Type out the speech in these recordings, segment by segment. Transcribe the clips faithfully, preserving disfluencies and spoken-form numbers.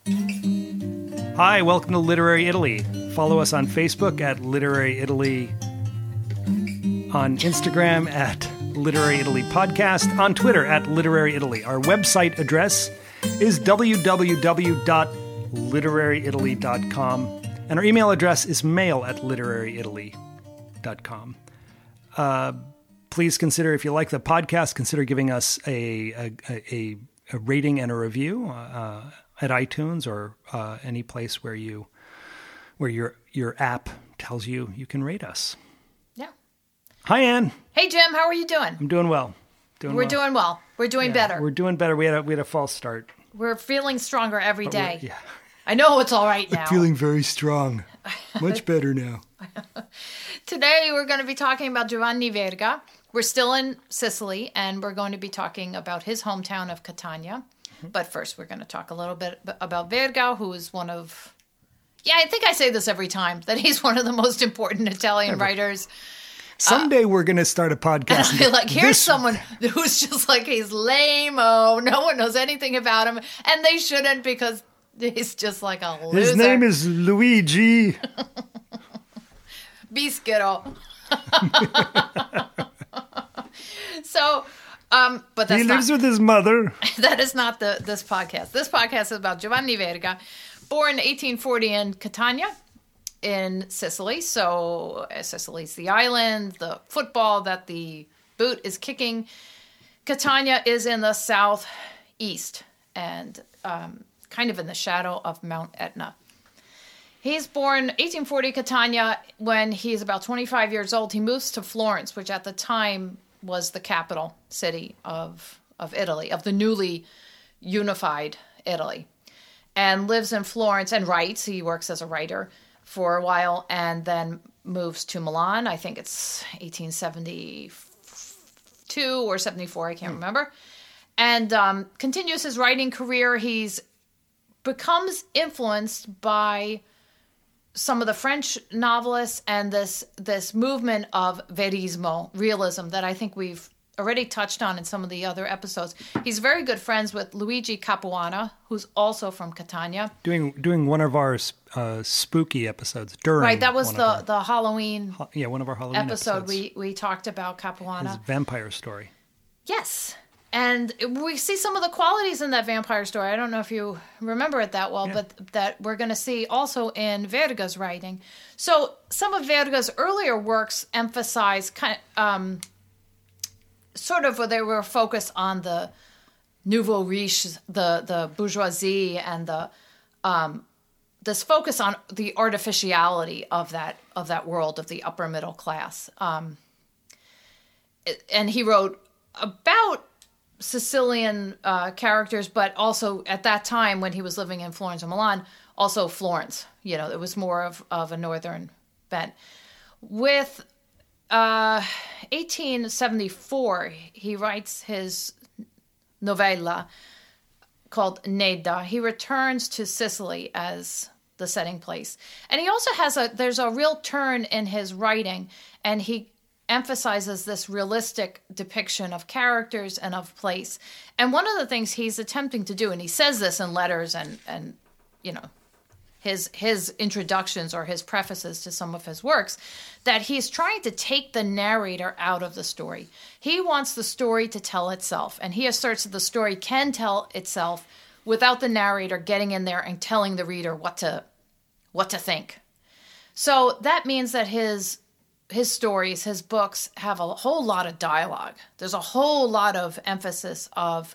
Hi, welcome to Literary Italy. Follow us on Facebook at Literary Italy, on Instagram at Literary Italy Podcast, on Twitter at Literary Italy. Our website address is w w w dot literary italy dot com, and our email address is mail at literary italy dot com. Uh, please consider, if you like the podcast, consider giving us a a, a, a rating and a review uh, at iTunes or uh, any place where you where your your app tells you you can rate us. Yeah. Hi, Anne. Hey, Jim. How are you doing? I'm doing well. Doing We're well. doing well. We're doing Yeah, better. We're doing better. We had a we had a false start. We're feeling stronger every But we're- day. Yeah. I know it's all right now. Feeling very strong. Much better now. Today we're going to be talking about Giovanni Verga. We're still in Sicily, and we're going to be talking about his hometown of Catania. Mm-hmm. But first, we're going to talk a little bit about Verga, who is one of... Yeah, I think I say this every time, that he's one of the most important Italian Ever. writers. Someday uh, we're going to start a podcast. And I'll be like, here's this... someone who's just like, he's lame-o. No one knows anything about him. And they shouldn't, because he's just like a loser. His name is Luigi. Bischero. So, um, but that's he lives not, with his mother. That is not the this podcast. This podcast is about Giovanni Verga, born eighteen forty in Catania, in Sicily. So uh, Sicily's the island, the football that the boot is kicking. Catania is in the southeast and um, kind of in the shadow of Mount Etna. He's born eighteen forty Catania. When he's about twenty-five years old, he moves to Florence, which at the time was the capital city of of Italy, of the newly unified Italy, and lives in Florence and writes. He works as a writer for a while and then moves to Milan. I think it's eighteen seventy-two or seventy-four, I can't hmm. remember, and um, continues his writing career. He's becomes influenced by some of the French novelists and this this movement of verismo, realism, that I think we've already touched on in some of the other episodes. He's very good friends with Luigi Capuana, who's also from Catania. Doing doing one of our uh, spooky episodes during right. That was the, our, the Halloween. Yeah, one of our Halloween episode. episodes. We we talked about Capuana. His vampire story. Yes. And we see some of the qualities in that vampire story. I don't know if you remember it that well, yeah. but that we're going to see also in Verga's writing. So some of Verga's earlier works emphasize kind of, um, sort of where they were focused on the nouveau riche, the the bourgeoisie, and the um, this focus on the artificiality of that of that world of the upper middle class. Um, and he wrote about Sicilian uh, characters, but also at that time when he was living in Florence and Milan, also Florence. You know, it was more of, of a northern bent. With uh, eighteen seventy-four, he writes his novella called Nedda. He returns to Sicily as the setting place. And he also has a, there's a real turn in his writing, and he emphasizes this realistic depiction of characters and of place. And one of the things he's attempting to do, and he says this in letters and, and you know, his his introductions or his prefaces to some of his works, that he's trying to take the narrator out of the story. He wants the story to tell itself, and he asserts that the story can tell itself without the narrator getting in there and telling the reader what to what to think. So that means that his his stories, his books have a whole lot of dialogue. There's a whole lot of emphasis of,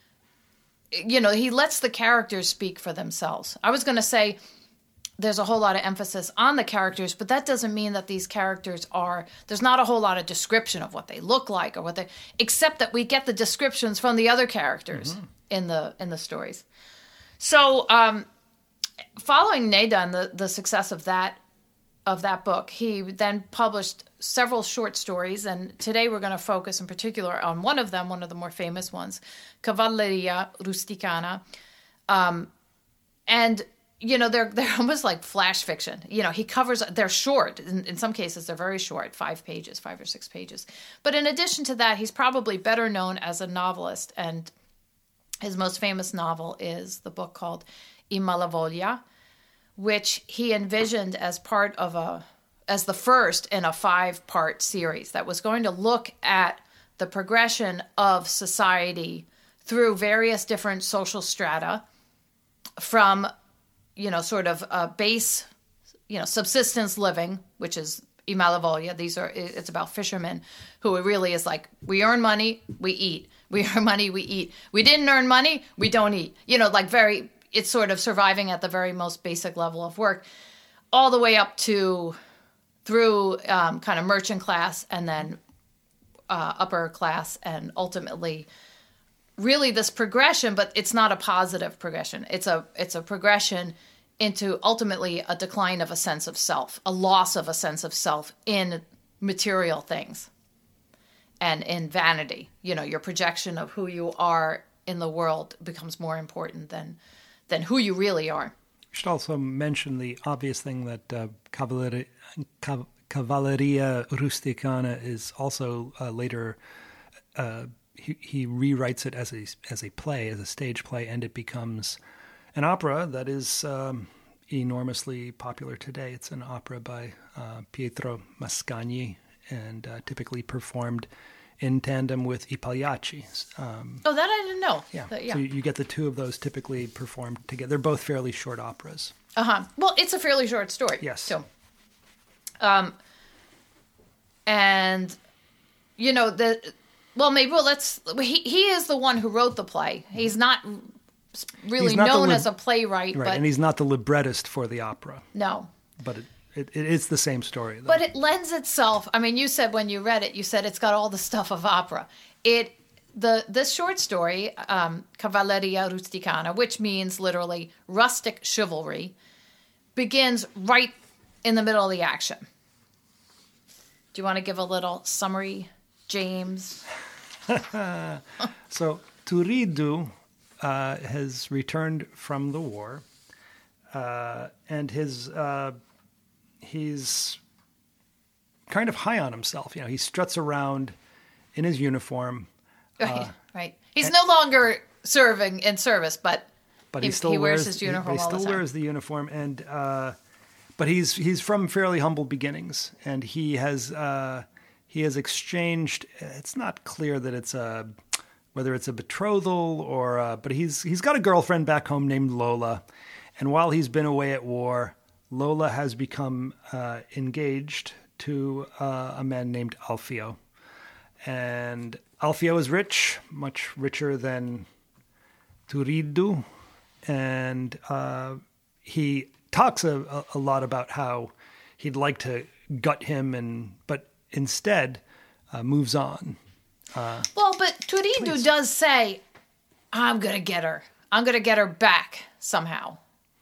you know, he lets the characters speak for themselves. I was going to say there's a whole lot of emphasis on the characters, but that doesn't mean that these characters are, there's not a whole lot of description of what they look like or what they, except that we get the descriptions from the other characters mm-hmm. in the in the stories. So um, following Nedda and the, the success of that, of that book, he then published several short stories, and today we're going to focus in particular on one of them, one of the more famous ones, Cavalleria Rusticana. Um, and, you know, they're they're almost like flash fiction. You know, he covers, they're short. In, in some cases, they're very short, five pages, five or six pages. But in addition to that, he's probably better known as a novelist and His most famous novel is the book called I Malavoglia, which he envisioned as part of a, as the first in a five-part series that was going to look at the progression of society through various different social strata, from, you know, sort of a base, you know, subsistence living, which is I Malavoglia. These are, it's about fishermen who it really is like, we earn money, we eat. We earn money, we eat. We didn't earn money, we don't eat. You know, like very, it's sort of surviving at the very most basic level of work, all the way up to, through um, kind of merchant class and then uh, upper class, and ultimately really this progression, but it's not a positive progression. It's a, it's a progression into ultimately a decline of a sense of self, a loss of a sense of self in material things. And in vanity, you know, your projection of who you are in the world becomes more important than than who you really are. We should also mention the obvious thing that uh, Cavalleria, Cavalleria Rusticana is also uh, later, uh, he, he rewrites it as a, as a play, as a stage play, and it becomes an opera that is um, enormously popular today. It's an opera by uh, Pietro Mascagni, and uh, typically performed in tandem with I Pagliacci. Um, oh, that I didn't know. Yeah. But, yeah. So you, you get the two of those typically performed together. They're both fairly short operas. Uh-huh. Well, it's a fairly short story. Yes. So, um, and, you know, the, well, maybe, well, let's, he, he is the one who wrote the play. He's not really he's not known lib- as a playwright. Right, but, and he's not the librettist for the opera. No. But it, it, it is the same story, though. But it lends itself, I mean, you said when you read it, you said it's got all the stuff of opera. It, the this short story, um, Cavalleria Rusticana, which means literally rustic chivalry, begins right in the middle of the action. Do you want to give a little summary, James? So, Turiddu uh, has returned from the war, uh, and his... Uh, he's kind of high on himself. You know, he struts around in his uniform. Right, uh, right. He's and, no longer serving in service, but, but he, he still he wears, wears his uniform he, he all still the time. wears the uniform, and uh, but he's he's from fairly humble beginnings, and he has uh, he has exchanged. It's not clear that it's a whether it's a betrothal or, a, but he's he's got a girlfriend back home named Lola, and while he's been away at war, Lola has become uh, engaged to uh, a man named Alfio. And Alfio is rich, much richer than Turiddu. And uh, he talks a, a lot about how he'd like to gut him, and but instead uh, moves on. Uh, well, but Turiddu please. does say, I'm going to get her. I'm going to get her back somehow.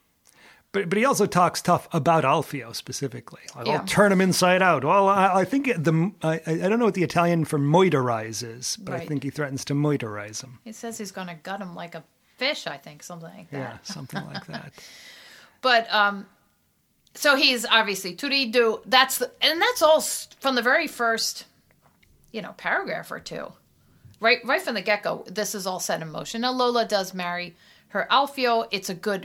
But but he also talks tough about Alfio specifically. Like, Yeah. I'll turn him inside out. Well, I, I think the I, I don't know what the Italian for moiterize is, but I Right. think he threatens to moiterize him. He says he's going to gut him like a fish, I think, something like that. Yeah, something like that. But, um, so he's obviously Turiddu. That's the, and that's all s- from the very first, you know, paragraph or two. Right, right from the get-go, this is all set in motion. Now, Lola does marry her Alfio. It's a good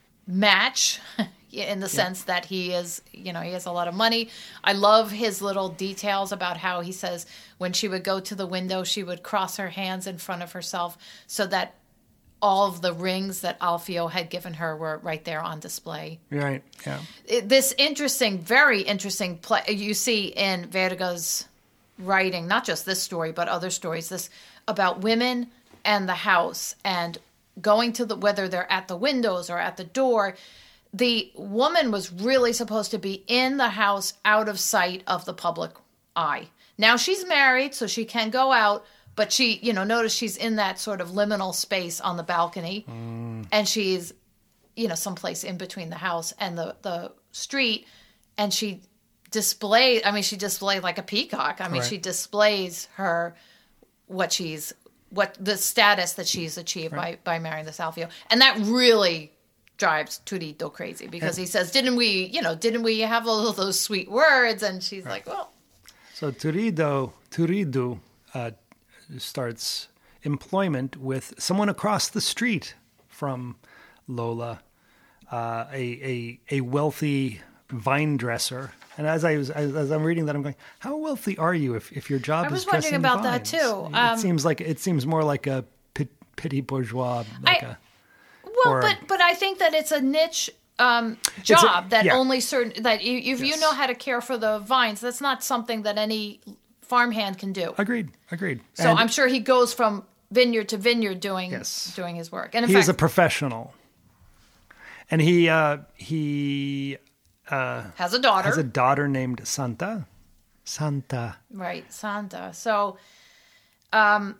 match in the sense that he is, you know, he has a lot of money. I love his little details about how he says when she would go to the window, she would cross her hands in front of herself so that all of the rings that Alfio had given her were right there on display. Right, yeah. It, this interesting, very interesting play you see in Verga's writing, not just this story, but other stories, this about women and the house and going to the, whether they're at the windows or at the door. The woman was really supposed to be in the house, out of sight of the public eye. Now she's married, so she can go out, but she, you know, notice she's in that sort of liminal space on the balcony, mm. and she's, you know, someplace in between the house and the, the street, and she displays, I mean, she displayed like a peacock. I mean, right. she displays her, what she's, what the status that she's achieved right. by, by marrying this Alfio. And that really drives Turiddu crazy because and, he says, didn't we, you know, didn't we have all of those sweet words? And she's right. like, well. So Turiddu, Turiddu uh, starts employment with someone across the street from Lola, uh, a, a a wealthy vine dresser. And as I was as, as I'm reading that, I'm going, how wealthy are you if, if your job I is was dressing wondering about vines? that too. It Um, seems like it seems more like a petit bourgeois. Like I, a, well, or but a, but I think that it's a niche um, job a, that yeah. only certain that you, if Yes. you know how to care for the vines, that's not something that any farmhand can do. Agreed. Agreed. So And I'm sure he goes from vineyard to vineyard doing Yes. doing his work. And in he fact, is a professional, and he uh, he has a daughter. has a daughter named Santa. Santa. Right, Santa. So, um,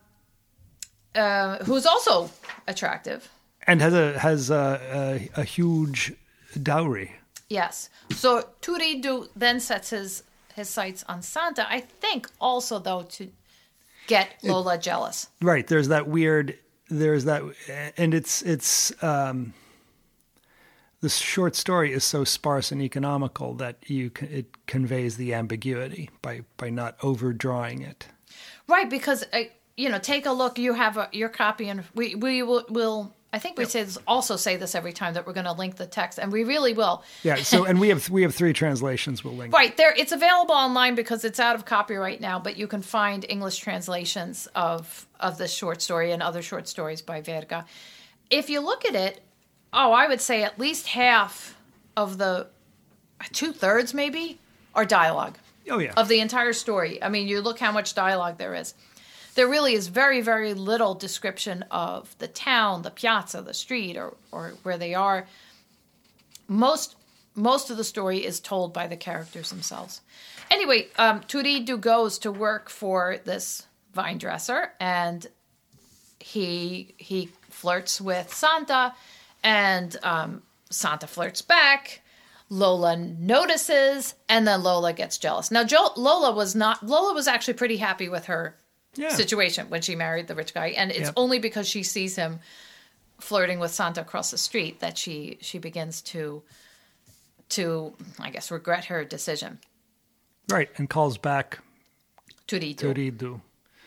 uh, who's also attractive. And has a has a, a, a huge dowry. Yes. So Turiddu then sets his his sights on Santa. I think also though to get Lola it, jealous. Right. There's that weird. There's that, and it's it's. Um, this short story is so sparse and economical that you it conveys the ambiguity by by not overdrawing it. Right, because uh, you know, take a look. You have a, your copy, and we we will. will I think we say this, also say this every time that we're going to link the text, and we really will. Yeah. So, and we have we have three translations. We'll link. Right there, it's available online because it's out of copyright now. But you can find English translations of of this short story and other short stories by Verga. If you look at it, oh, I would say at least half of the two thirds maybe are dialogue. Oh yeah. Of the entire story. I mean, you look how much dialogue there is. There really is very, very little description of the town, the piazza, the street, or, or where they are. Most most of the story is told by the characters themselves. Anyway, um, Turiddu goes to work for this vine dresser, and he he flirts with Santa, and um, Santa flirts back. Lola notices, and then Lola gets jealous. Now, jo- Lola was not. Lola was actually pretty happy with her yeah. situation when she married the rich guy, and it's yep. only because she sees him flirting with Santa across the street that she she begins to to I guess regret her decision. Right, and calls back Turiddu. Turiddu.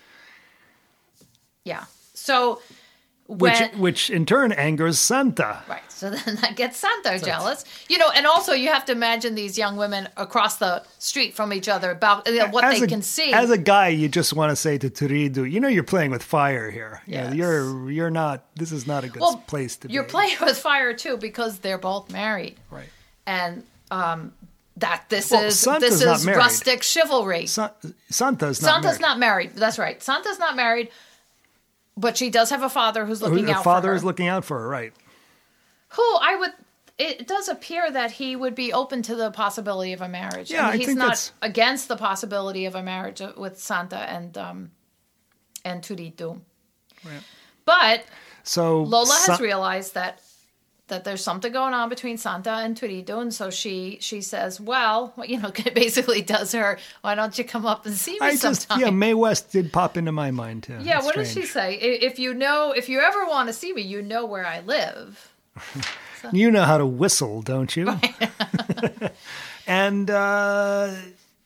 Yeah. So. Which, When, which in turn angers Santa. Right. So then that gets Santa so jealous. You know, and also you have to imagine these young women across the street from each other about you know, what as they a, can see. As a guy, you just want to say to Turiddu, you know, you're playing with fire here. Yes. You know, you're you're not. This is not a good well, place to be. You're playing with fire too because they're both married. Right. And um, that this well, is Santa's this is not rustic chivalry. Sa- Santa's not Santa's married. not married. That's right. Santa's not married. But she does have a father who's looking Her out for her. father is looking out for her, right. Who I would... It does appear that he would be open to the possibility of a marriage. Yeah, I mean, I he's think not that's... against the possibility of a marriage with Santa and um, and Turiddu. Right. But so Lola Sa- has realized that that there's something going on between Santa and Turiddu, and so she she says, well, you know, basically does her, why don't you come up and see me I sometime? just, yeah, Mae West did pop into my mind, too. Yeah, That's what strange. does she say? If you know, if you ever want to see me, you know where I live. So. You know how to whistle, don't you? and, uh,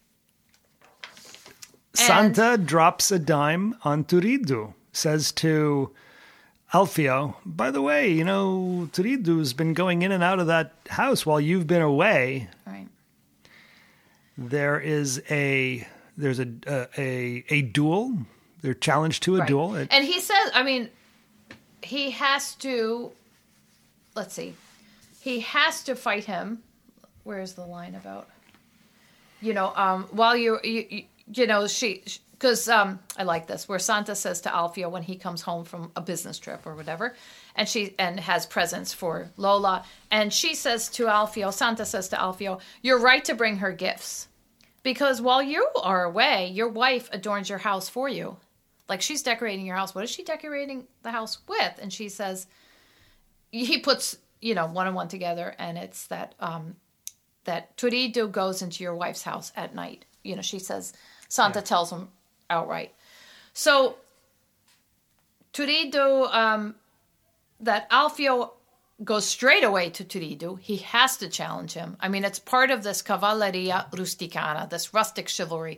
Santa and, drops a dime on Turiddu, says to Alfio, by the way, you know, Turiddu's been going in and out of that house while you've been away. Right. There is a there's a a a, a duel. They're challenged to a right. duel. It, and he says, I mean, he has to. Let's see, he has to fight him. Where's the line about? You know, um, while you you you, you know she. she Because um, I like this, where Santa says to Alfio when he comes home from a business trip or whatever, and she and has presents for Lola, and she says to Alfio, Santa says to Alfio, "You're right to bring her gifts, because while you are away, your wife adorns your house for you, like she's decorating your house. What is she decorating the house with?" And she says, he puts you know one and one together, and it's that um, that Turiddu goes into your wife's house at night. You know, she says Santa yeah. tells him outright. So Turiddu, um, that Alfio goes straight away to Turiddu. He has to challenge him. I mean, it's part of this cavalleria rusticana, this rustic chivalry,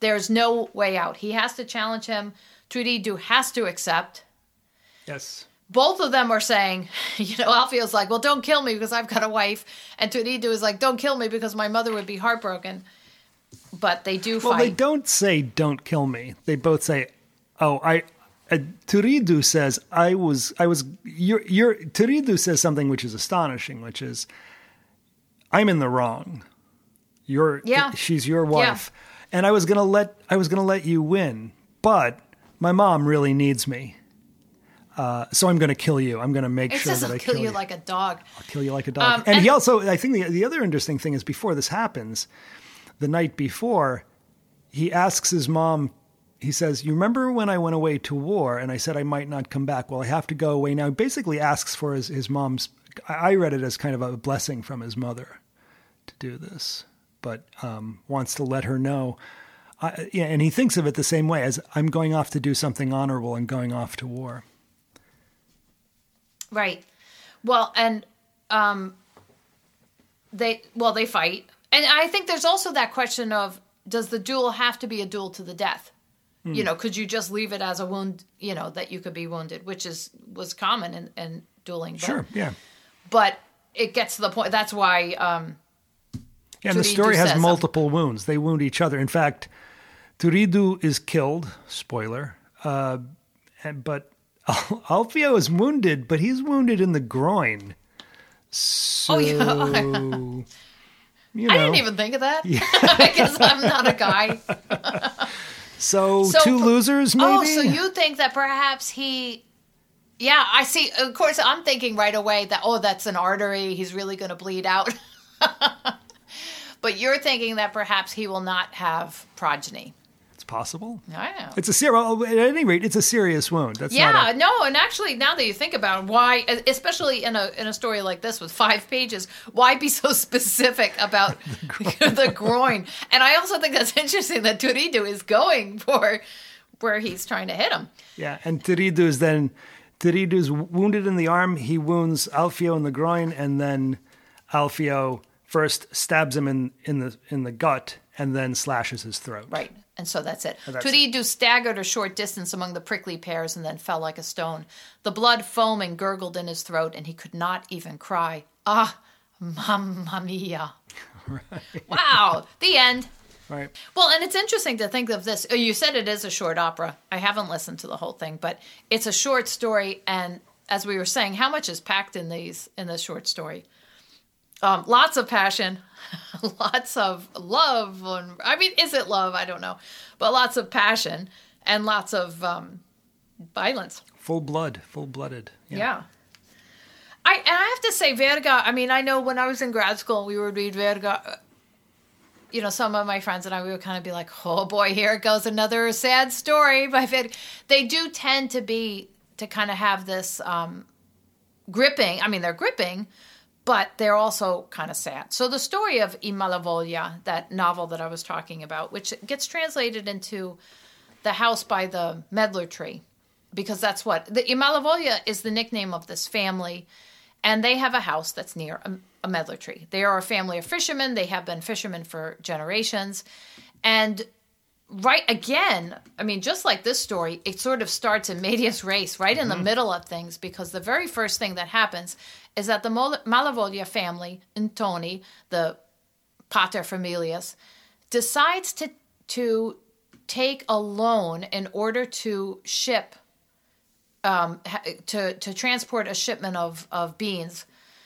There's no way out. He has to challenge him. Turiddu has to accept. Yes. Both of them are saying, you know, Alfio's like, well, don't kill me because I've got a wife. And Turiddu is like, don't kill me because my mother would be heartbroken. But they do well, fight. Well, they don't say, don't kill me. They both say, oh, I... Uh, Turiddu says, I was... I was. You're, you're, Turiddu says something which is astonishing, which is, I'm in the wrong. You're, yeah. She's your wife. Yeah. And I was going to let I was going to let you win. But my mom really needs me. Uh, so I'm going to kill you. I'm going to make it sure that I kill, kill you. you like a dog. I'll kill you like a dog. Um, and, and he also, I think the, the other interesting thing is before this happens, the night before, he asks his mom, he says, you remember when I went away to war and I said I might not come back? Well, I have to go away now. He basically asks for his, his mom's, I read it as kind of a blessing from his mother to do this, but um, wants to let her know. Uh, yeah, and he thinks of it the same way as I'm going off to do something honorable and going off to war. Right. Well, and um, they well they fight, and I think there's also that question of, does the duel have to be a duel to the death? Mm. You know, could you just leave it as a wound? You know, that you could be wounded, which is was common in, in dueling. But, sure. Yeah. But it gets to the point. That's why. Um, yeah, and the story has multiple um, wounds. They wound each other. In fact, Turiddu is killed. Spoiler. Uh, and, but. Alfio is wounded, but he's wounded in the groin. So, oh, yeah. you know. I didn't even think of that. Yeah. I guess I'm not a guy. so, so, two losers, maybe? Oh, so you think that perhaps he... Yeah, I see. Of course, I'm thinking right away that, oh, that's an artery. He's really going to bleed out. But you're thinking that perhaps he will not have progeny. Possible. I know. It's a ser- well, at any rate, it's a serious wound. That's yeah, not a- no, and actually, now that you think about it, why, especially in a in a story like this with five pages, why be so specific about the, groin. the groin? And I also think that's interesting that Turiddu is going for where he's trying to hit him. Yeah, and Turiddu is then Turiddu's wounded in the arm. He wounds Alfio in the groin, and then Alfio first stabs him in, in the in the gut, and then slashes his throat. Right. And so that's it. Oh, Turiddu staggered a short distance among the prickly pears and then fell like a stone. The blood foaming gurgled in his throat, and he could not even cry. Ah, mamma mia. Right. Wow. The end. Right. Well, and it's interesting to think of this. You said it is a short opera. I haven't listened to the whole thing, but it's a short story. And as we were saying, how much is packed in these in this short story? Um, lots of passion, lots of love. I mean, is it love? I don't know. But lots of passion and lots of um, violence. Full blood, full-blooded. Yeah. yeah. I and I have to say, Verga, I mean, I know when I was in grad school, we would read Verga. You know, some of my friends and I, we would kind of be like, oh boy, here it goes, another sad story by Verga. They do tend to be, to kind of have this um, gripping. I mean, they're gripping, but they're also kind of sad. So the story of I Malavoglia, that novel that I was talking about, which gets translated into The House by the Medlar Tree, because that's what... The I Malavoglia is the nickname of this family, and they have a house that's near a, a medlar tree. They are a family of fishermen. They have been fishermen for generations. And right, again, I mean, just like this story, it sort of starts in medias res, right in mm-hmm. the middle of things, because the very first thing that happens is that the Malavoglia family, Ntoni, the pater familias, decides to to take a loan in order to ship, um, to to transport a shipment of, of beans.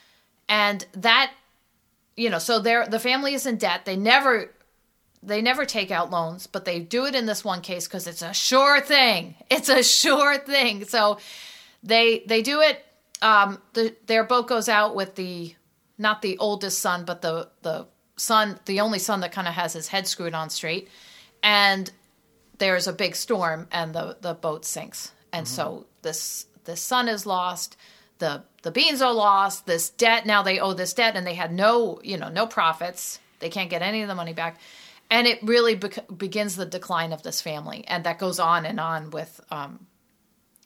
And that, you know, so they're, the family is in debt. They never... They never take out loans, but they do it in this one case because it's a sure thing. It's a sure thing. So they they do it. Um, the, their boat goes out with the, not the oldest son, but the, the son, the only son that kind of has his head screwed on straight. And there's a big storm and the, the boat sinks. And mm-hmm. so this this son is lost. The the beans are lost. This debt, now they owe this debt, and they had no, you know, no profits. They can't get any of the money back. And it really be- begins the decline of this family, and that goes on and on with um,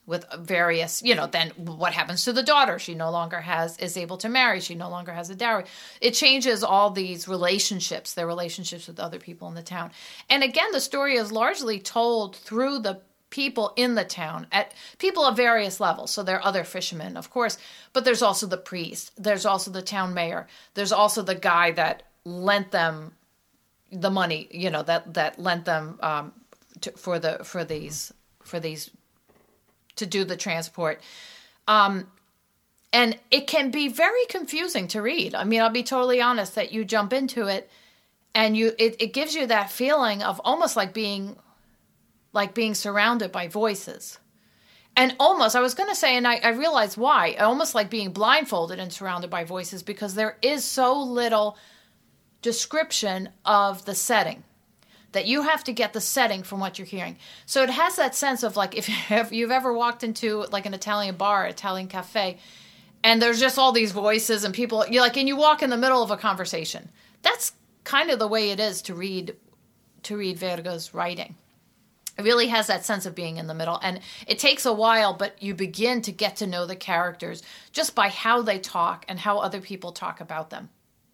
with various, you know, then what happens to the daughter? She no longer has, is able to marry. She no longer has a dowry. It changes all these relationships, their relationships with other people in the town. And again, the story is largely told through the people in the town, at people of various levels. So there are other fishermen, of course, but there's also the priest. There's also the town mayor. There's also the guy that lent them the money, you know, that, that lent them um, to, for the, for these, for these, to do the transport. Um, and it can be very confusing to read. I mean, I'll be totally honest that you jump into it and you, it, it gives you that feeling of almost like being, like being surrounded by voices. And almost, I was going to say, and I, I realized why, almost like being blindfolded and surrounded by voices, because there is so little description of the setting that you have to get the setting from what you're hearing. So it has that sense of like, if you've ever walked into like an Italian bar, Italian cafe, and there's just all these voices and people, you're like, and you walk in the middle of a conversation. That's kind of the way it is to read, to read Verga's writing. It really has that sense of being in the middle. And it takes a while, but you begin to get to know the characters just by how they talk and how other people talk about them.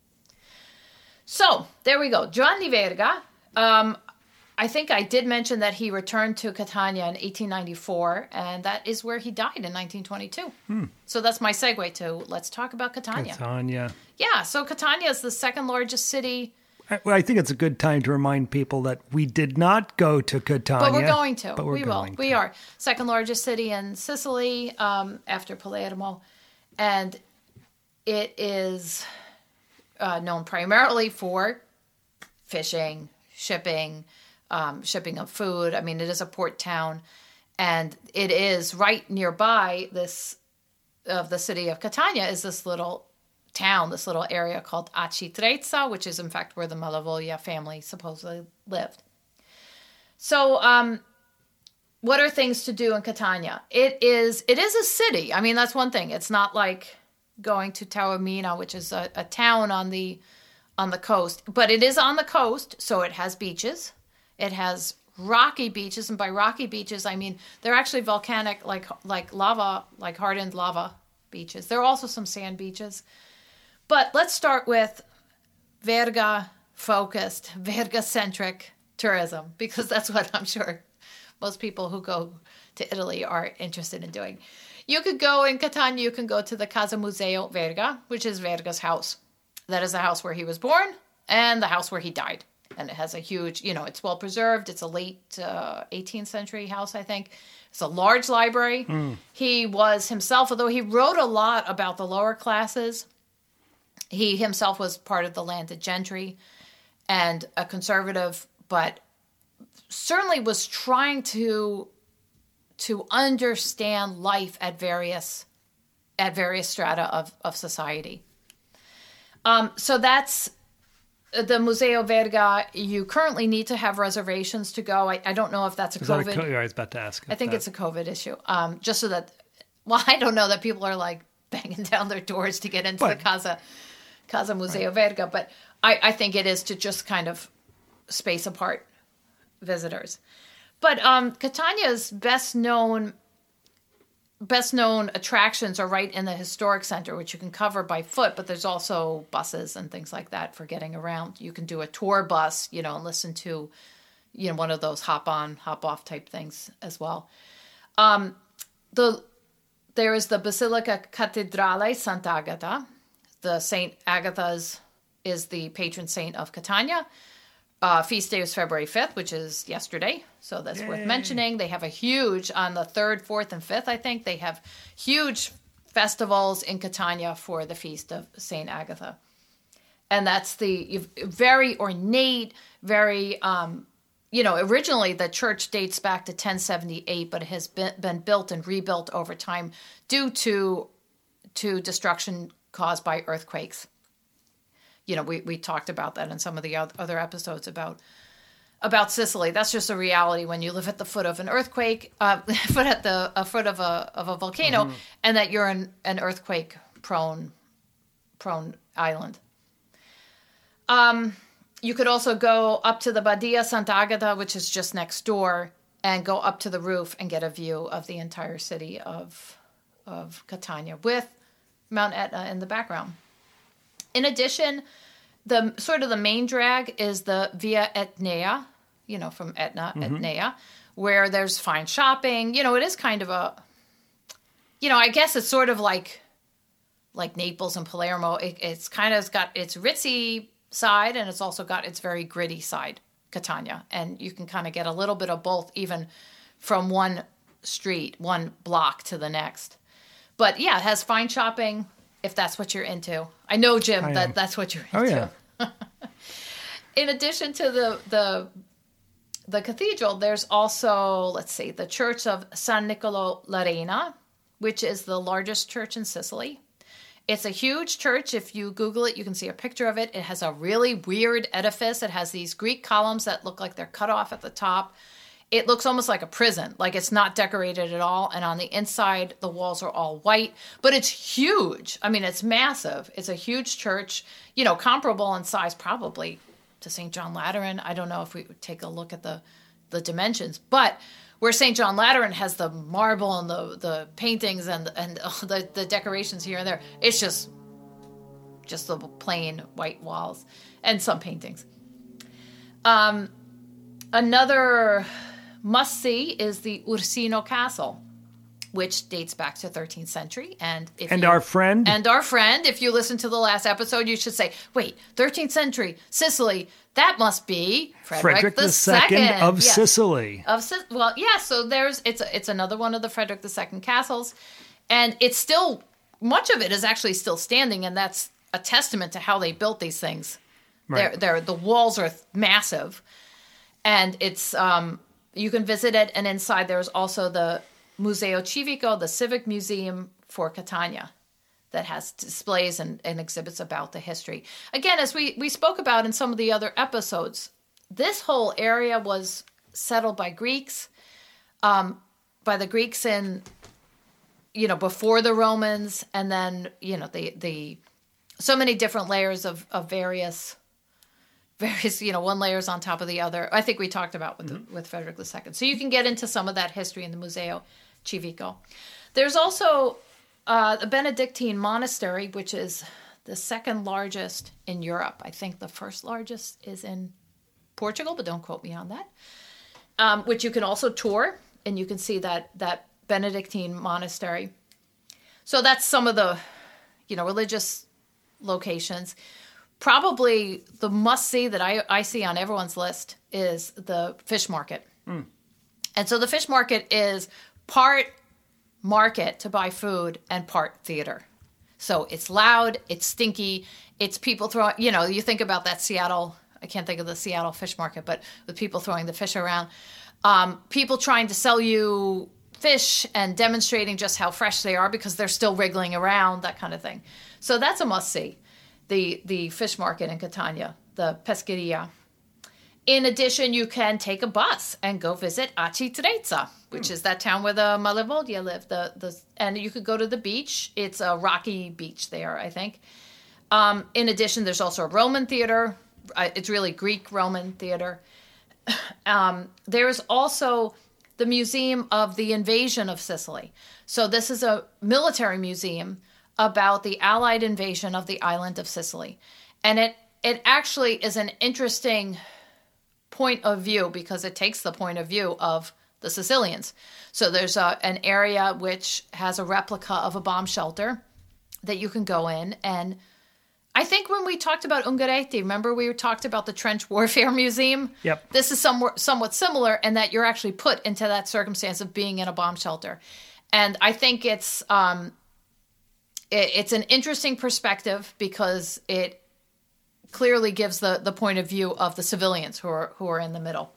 So, there we go. Giovanni Verga. Um, I think I did mention that he returned to Catania in eighteen ninety-four, and that is where he died in nineteen twenty-two. Hmm. So that's my segue to let's talk about Catania. Catania. Yeah, so Catania is the second largest city. I, well, I think it's a good time to remind people that we did not go to Catania. But we're going to. But we're we going will. to. We are. Second largest city in Sicily um, after Palermo. And it is uh, known primarily for fishing, shipping, um, shipping of food. I mean, it is a port town. And it is right nearby this, of the city of Catania, is this little town, this little area called Aci Trezza, which is in fact where the Malavoglia family supposedly lived. So, um, what are things to do in Catania? It is it is a city. I mean, that's one thing. It's not like going to Taormina, which is a, a town on the on the coast, but it is on the coast, so it has beaches. It has rocky beaches, and by rocky beaches, I mean they're actually volcanic, like like lava, like hardened lava beaches. There are also some sand beaches. But let's start with Verga-focused, Verga-centric tourism, because that's what I'm sure most people who go to Italy are interested in doing. You could go in Catania, you can go to the Casa Museo Verga, which is Verga's house. That is the house where he was born and the house where he died. And it has a huge, you know, it's well preserved. It's a late uh, eighteenth century house, I think. It's a large library. Mm. He was himself, although he wrote a lot about the lower classes, he himself was part of the landed gentry and a conservative, but certainly was trying to to understand life at various at various strata of, of society. Um, so that's the Museo Verga. You currently need to have reservations to go. I, I don't know if that's a Is COVID. That a co- I was about to ask. I think that. it's a COVID issue. Um, just so that, well, I don't know that people are like banging down their doors to get into but, the Casa Casa Museo right. Verga, but I, I think it is to just kind of space apart visitors. But um, Catania's best known best known attractions are right in the historic center, which you can cover by foot, but there's also buses and things like that for getting around. You can do a tour bus, you know, and listen to, you know, one of those hop on, hop off type things as well. Um, the there is the Basilica Cattedrale Sant'Agata. The Saint Agatha's is the patron saint of Catania. Uh, feast day is February fifth, which is yesterday. So that's Yay. worth mentioning. They have a huge, on the third, fourth, and fifth, I think, they have huge festivals in Catania for the feast of Saint Agatha. And that's the very ornate, very, um, you know, originally the church dates back to ten seventy-eight, but it has been, been built and rebuilt over time due to, to destruction caused by earthquakes. You know, we, we talked about that in some of the other episodes about about Sicily. That's just a reality when you live at the foot of an earthquake, uh, foot at the a foot of a of a volcano, mm-hmm. and that you're in an earthquake prone prone island. Um, you could also go up to the Badia Sant'Agata, which is just next door, and go up to the roof and get a view of the entire city of of Catania with Mount Etna in the background. In addition, the sort of the main drag is the Via Etnea, you know, from Etna, mm-hmm. Etnea, where there's fine shopping. You know, it is kind of a, you know, I guess it's sort of like like Naples and Palermo. It, it's kind of got its ritzy side, and it's also got its very gritty side, Catania. And you can kind of get a little bit of both, even from one street, one block to the next. But yeah, it has fine shopping, if that's what you're into. I know, Jim, I that am. That's what you're into. Oh, yeah. In addition to the, the the cathedral, there's also, let's see, the Church of San Nicolo La Reina, which is the largest church in Sicily. It's a huge church. If you Google it, you can see a picture of it. It has a really weird edifice. It has these Greek columns that look like they're cut off at the top. It looks almost like a prison, like it's not decorated at all. And on the inside, the walls are all white, but it's huge. I mean, it's massive. It's a huge church, you know, comparable in size probably to Saint John Lateran. I don't know if we would take a look at the, the dimensions, but where Saint John Lateran has the marble and the, the paintings and, and the, the decorations here and there, it's just, just the plain white walls and some paintings. Um, another must-see is the Ursino Castle, which dates back to thirteenth century. And if and you, our friend. And our friend, if you listen to the last episode, you should say, wait, thirteenth century, Sicily, that must be Frederick, Frederick the Second of yes. Sicily. Of Well, yeah, so there's it's it's another one of the Frederick the Second castles. And it's still, much of it is actually still standing, and that's a testament to how they built these things. Right. They're, they're, the walls are massive. And it's... um. You can visit it, and inside there's also the Museo Civico, the Civic Museum for Catania, that has displays and, and exhibits about the history. Again, as we, we spoke about in some of the other episodes, this whole area was settled by Greeks, um, by the Greeks in, you know, before the Romans, and then, you know, the the so many different layers of, of various... Various, you know, one layer's on top of the other. I think we talked about with mm-hmm. the, with Frederick the Second. So you can get into some of that history in the Museo Civico. There's also uh, the Benedictine Monastery, which is the second largest in Europe. I think the first largest is in Portugal, but don't quote me on that. Um, which you can also tour, and you can see that that Benedictine Monastery. So that's some of the, you know, religious locations. Probably the must-see that I, I see on everyone's list is the fish market. Mm. And so the fish market is part market to buy food and part theater. So it's loud, it's stinky, it's people throwing, you know, you think about that Seattle, I can't think of the Seattle fish market, but with people throwing the fish around. Um, people trying to sell you fish and demonstrating just how fresh they are because they're still wriggling around, that kind of thing. So that's a must-see. The the fish market in Catania, the Pescheria. In addition, you can take a bus and go visit Aci Trezza, which mm. is that town where the Malavoglia live. The the and you could go to the beach. It's a rocky beach there, I think. Um, in addition, there's also a Roman theater. It's really Greek-Roman theater. Um, there's also the Museum of the Invasion of Sicily. So this is a military museum about the Allied invasion of the island of Sicily. And it it actually is an interesting point of view because it takes the point of view of the Sicilians. So there's a, an area which has a replica of a bomb shelter that you can go in. And I think when we talked about Ungaretti, remember we talked about the Trench Warfare Museum? Yep. This is somewhat, somewhat similar in that you're actually put into that circumstance of being in a bomb shelter. And I think it's... Um, It's an interesting perspective because it clearly gives the, the point of view of the civilians who are who are in the middle,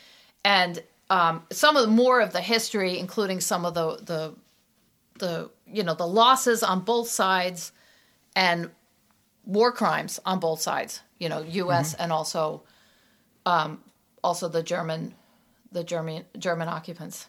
and um, some of the, more of the history, including some of the the the you know the losses on both sides, and war crimes on both sides. You know, U S mm-hmm. and also um, also the German the German German occupants.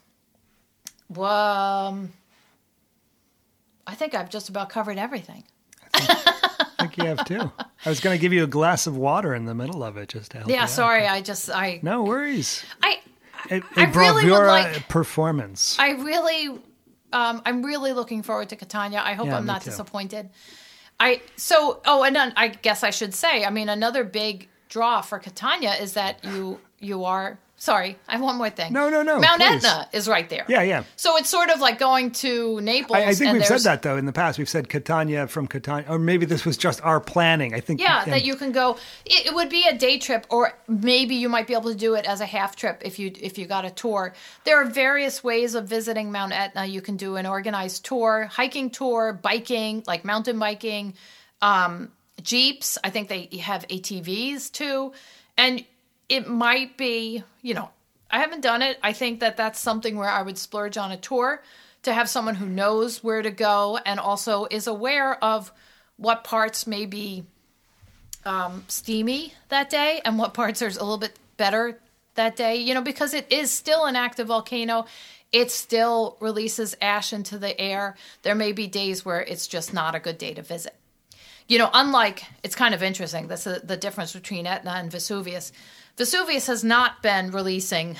Um. I think I've just about covered everything. I think, I think you have too. I was going to give you a glass of water in the middle of it just to help Yeah, you sorry. out. I just, I... No worries. I a, a I really would bravura like- performance. I really, um, I'm really looking forward to Catania. I hope Yeah, I'm me not too. disappointed. I so oh, and then I guess I should say, I mean, another big draw for Catania is that you you are. Sorry, I have one more thing. No, no, no, Mount please. Etna is right there. Yeah, yeah. So it's sort of like going to Naples. I, I think and we've said there's- that, though, in the past. We've said Catania from Catania, or maybe this was just our planning. I think. Yeah, and- that you can go. It, it would be a day trip, or maybe you might be able to do it as a half trip if you if you got a tour. There are various ways of visiting Mount Etna. You can do an organized tour, hiking tour, biking, like mountain biking, um, jeeps. I think they have A T Vs too, and it might be, you know, I haven't done it. I think that that's something where I would splurge on a tour to have someone who knows where to go and also is aware of what parts may be um, steamy that day and what parts are a little bit better that day, you know, because it is still an active volcano. It still releases ash into the air. There may be days where it's just not a good day to visit. You know, unlike, it's kind of interesting, that's the, the difference between Etna and Vesuvius. Vesuvius has not been releasing,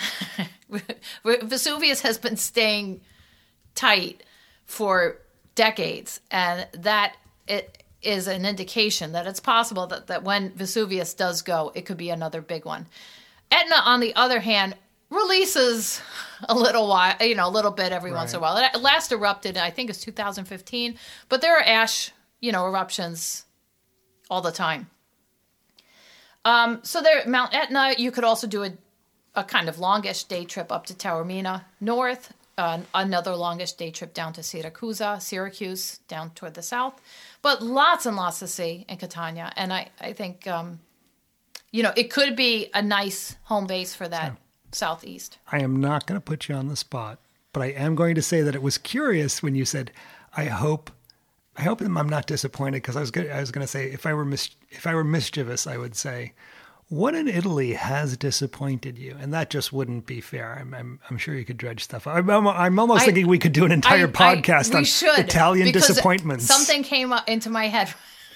Vesuvius has been staying tight for decades, and that it is an indication that it's possible that, that when Vesuvius does go, it could be another big one. Etna, on the other hand, releases a little while, you know, a little bit every Right. once in a while. It last erupted, I think it's two thousand fifteen, but there are ash, you know, eruptions all the time. Um, so there, Mount Etna, you could also do a, a kind of longish day trip up to Taormina north, uh, another longish day trip down to Siracusa, Syracuse, down toward the south. But lots and lots to see in Catania. And I, I think, um, you know, it could be a nice home base for that southeast. I am not going to put you on the spot, but I am going to say that it was curious when you said, "I hope, I hope I'm not disappointed," because I was good, I was going to say if I were mis- if I were mischievous, I would say, "What in Italy has disappointed you?" And that just wouldn't be fair. I'm I'm, I'm sure you could dredge stuff. I'm, I'm, I'm almost I- thinking we could do an entire I- I- podcast we on should, Italian because disappointments. Something came up into my head.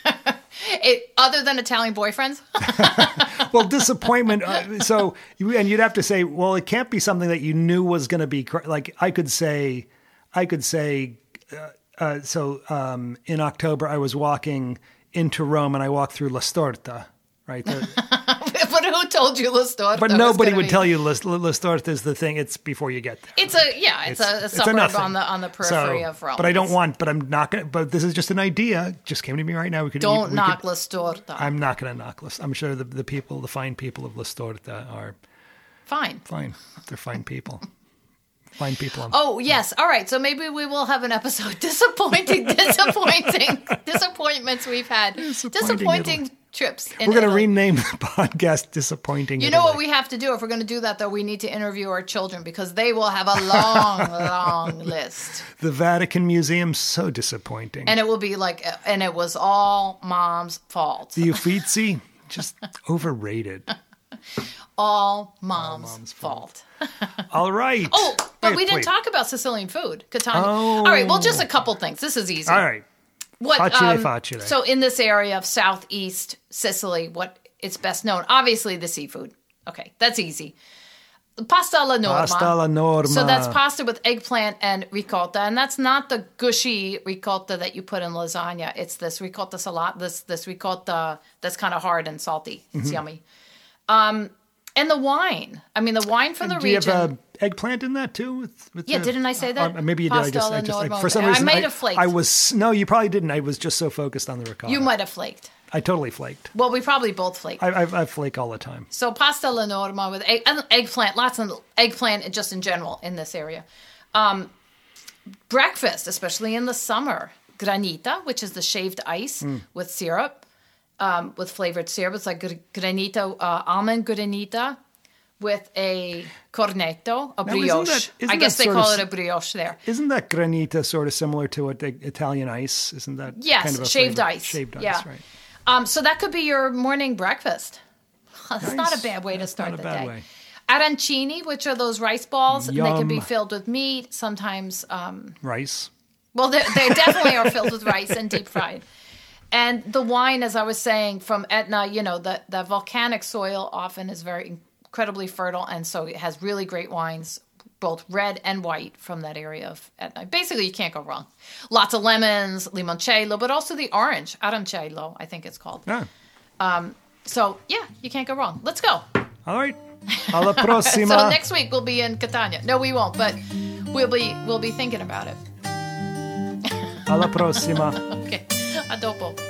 it, other than Italian boyfriends. Well, disappointment. Uh, so, you, and you'd have to say, well, it can't be something that you knew was going to be cr- like. I could say, I could say. Uh, uh, so, um, in October, I was walking into Rome, and I walked through La Storta, right? The, But who told you La Storta? but was nobody gonna would be- tell you La, La Storta is the thing. It's before you get there. It's a yeah. It's, a, a suburb nothing. on the on the periphery So, of Rome. But I don't It's- want. But I'm not going. to But this is just an idea. Just came to me right now. We could Don't we knock Could, La Storta. I'm not going to knock La. I'm sure the the people, the fine people of La Storta, are Fine. fine. They're fine people. Fine people. On, Oh yes. All right. So maybe we will have an episode. Disappointing, disappointing, disappointments we've had. Disappointing Disappointing Italy. trips. in We're going to Italy. rename the podcast "Disappointing." You know what Italy. we have to do if we're going to do that, though? We need to interview our children because they will have a long, long list. The Vatican Museum, so disappointing. And it will be like, and it was all mom's fault. The Uffizi, just overrated. All mom's, mom's fault. All right. Oh, but Wait, we didn't wait. talk about Sicilian food, Catania. Oh. All right, well, just a couple things. This is easy. All right. What, Facile, facile. So in this area of southeast Sicily, what it's best known, obviously the seafood. Okay, that's easy. Pasta alla norma. Pasta alla norma. So that's pasta with eggplant and ricotta, and that's not the gushy ricotta that you put in lasagna. It's this ricotta salata, this this ricotta that's kind of hard and salty. It's Mm-hmm. yummy. Um, and the wine. I mean, the wine from the Do you region. have uh, eggplant in that too? With, with Yeah, the- didn't I say that? Uh, maybe you did. I Pasta just, I alla just I, norma. for some I reason, might have flaked. I was no, you probably didn't. I was just so focused on the ricotta. You might have flaked. I totally flaked. Well, we probably both flaked. I, I, I flake all the time. So pasta alla norma with egg, and eggplant, lots of eggplant just in general in this area. Um, breakfast, especially in the summer, granita, which is the shaved ice Mm. with syrup, um, with flavored syrup. It's like gr- granita, uh, almond granita with a cornetto, a Now, isn't brioche. that- isn't I guess that they sort call of it a brioche there. Isn't that granita sort of similar to what the Italian ice? Isn't that Yes, kind of a shaved flavor? ice. Shaved ice, Yeah. right? Um, so that could be your morning breakfast. That's not a Nice. bad way to That's start not a the bad day. way. Arancini, which are those rice balls, and they can be Yum. filled with meat. Sometimes, um, Rice. well, they they definitely are filled with rice and deep fried. And the wine, as I was saying, from Etna, you know, the, the volcanic soil often is very incredibly fertile, and so it has really great wines, both red and white, from that area of Etna. Basically, you can't go wrong. Lots of lemons, limoncello, but also the orange, arancello, I think it's called. Yeah. Um, so, yeah, you can't go wrong. Let's go. All right. Alla prossima. So next week we'll be in Catania. No, we won't, but we'll be we'll be thinking about it. Alla prossima. Okay. A dopo.